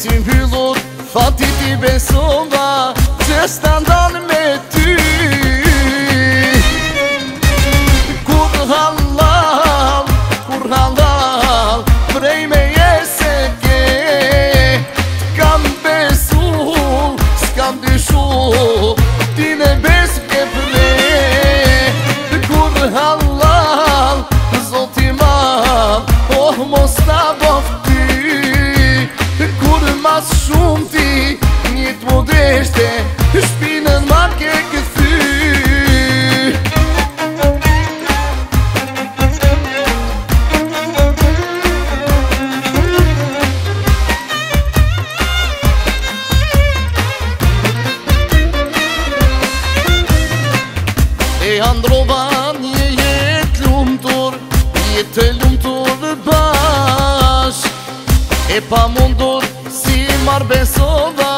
si mbyllur fati ti besova që s'ta ndan me ty. Kur halal prej me jese ke t'kam besu, s'kam dyshu ti ne bes ke pre. Kur halal zoti mal, oh mos ta bof ty. Kur mas shumë ti një t'modeshte shpinën ma ke këthy. E androva një jetë lumëtur, jetë lumëtur bash, e pa mundur si mar besova